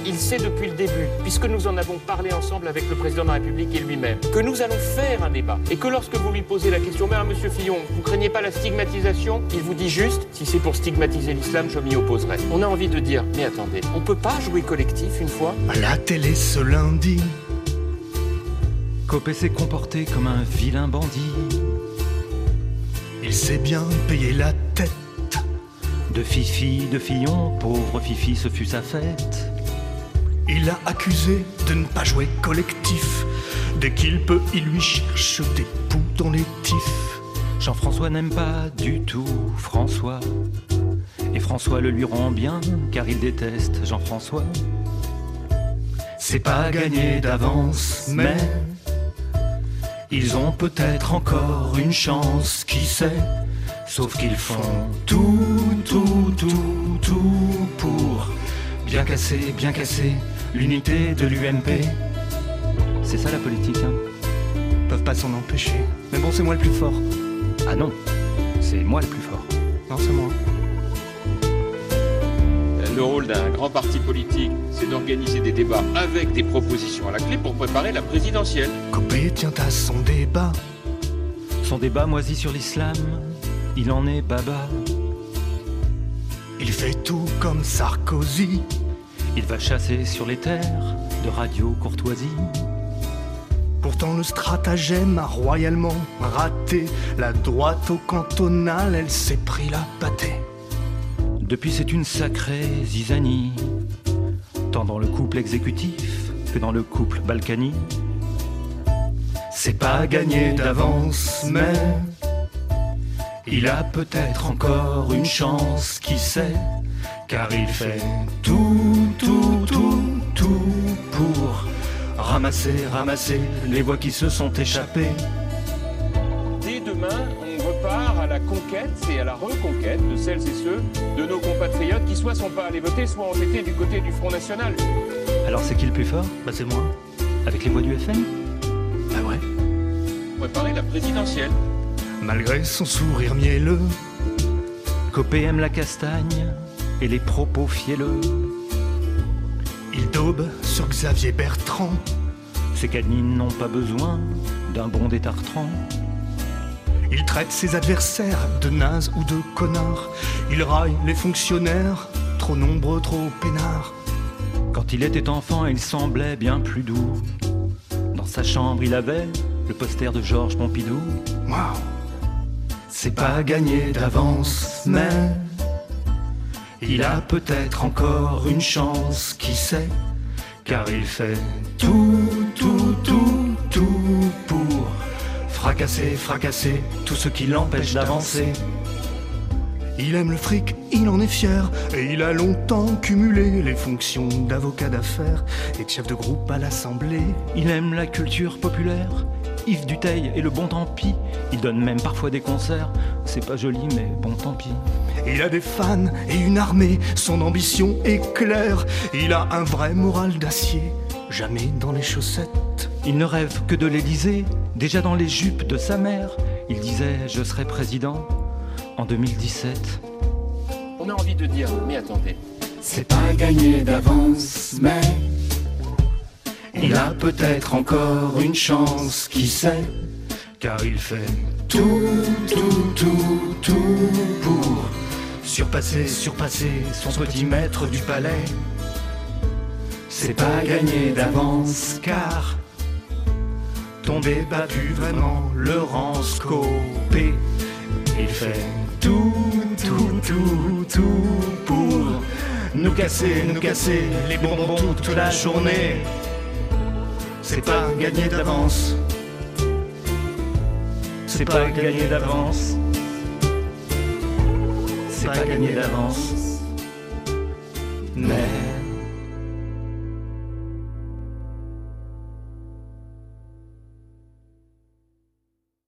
il sait depuis le début, puisque nous en avons parlé ensemble avec le président de la République et lui-même, que nous allons faire un débat. Et que lorsque vous lui posez la question, mais monsieur Fillon, vous craignez pas la stigmatisation? Il vous dit juste, si c'est pour stigmatiser l'islam, je m'y opposerai. On a envie de dire, mais attendez, on peut pas jouer collectif une fois? À la télé ce lundi, Copé s'est comporté comme un vilain bandit. il s'est bien payé la tête. De Fifi, de Fillon, pauvre Fifi, ce fut sa fête. Il a accusé de ne pas jouer collectif. Dès qu'il peut, il lui cherche des poux dans les tifs. Jean-François n'aime pas du tout François. Et François le lui rend bien, car il déteste Jean-François. C'est pas gagné d'avance, mais ils ont peut-être encore une chance, qui sait. Sauf qu'ils font tout pour bien casser l'unité de l'UMP. C'est ça la politique, hein. Peuvent pas s'en empêcher. Mais bon, c'est moi le plus fort. Ah non, c'est moi le plus fort. Non, c'est moi. Le rôle d'un grand parti politique, c'est d'organiser des débats avec des propositions à la clé pour préparer la présidentielle. Copé tient à son débat. Son débat moisi sur l'islam, il en est baba. Il fait tout comme Sarkozy. Il va chasser sur les terres de Radio Courtoisie. Pourtant le stratagème a royalement raté. La droite au cantonal, elle s'est pris la pâtée. Depuis c'est une sacrée zizanie, tant dans le couple exécutif que dans le couple Balkany. C'est pas gagné d'avance, mais il a peut-être encore une chance, qui sait. Car il fait tout pour ramasser les voix qui se sont échappées. Dès demain, on repart à la conquête et à la reconquête de celles et ceux de nos compatriotes qui soit sont pas allés voter, soit ont été du côté du Front National. Alors c'est qui le plus fort? Bah c'est moi. Avec les voix du FN? Bah ouais. Préparer la présidentielle. Malgré son sourire mielleux, Copé aime la castagne et les propos fielleux. il daube sur Xavier Bertrand. Ces canines n'ont pas besoin d'un bon détartrant. Il traite ses adversaires de nazes ou de connards. Il raille les fonctionnaires, trop nombreux, trop peinards. Quand il était enfant, il semblait bien plus doux. Dans sa chambre, il avait le poster de Georges Pompidou. Waouh, c'est pas gagné d'avance, mais il a peut-être encore une chance, qui sait. Car il fait tout pour fracasser tout ce qui l'empêche d'avancer. Il aime le fric, il en est fier, et il a longtemps cumulé les fonctions d'avocat d'affaires et de chef de groupe à l'Assemblée. Il aime la culture populaire, Yves Duteil et le bon tant pis. Il donne même parfois des concerts, c'est pas joli mais bon tant pis. Il a des fans et une armée, son ambition est claire. Il a un vrai moral d'acier, jamais dans les chaussettes. Il ne rêve que de l'Élysée, déjà dans les jupes de sa mère. Il disait je serai président en 2017. On a envie de dire, mais attendez, C'est pas gagné d'avance, mais il a peut-être encore une chance, qui sait. Car il fait tout pour surpasser son petit maître du palais. C'est pas gagné d'avance, car ton débat pue vraiment le rend scopé. Il fait tout pour nous casser les bonbons toute la journée. C'est pas gagné d'avance. C'est pas gagné d'avance. C'est pas gagné d'avance. Mais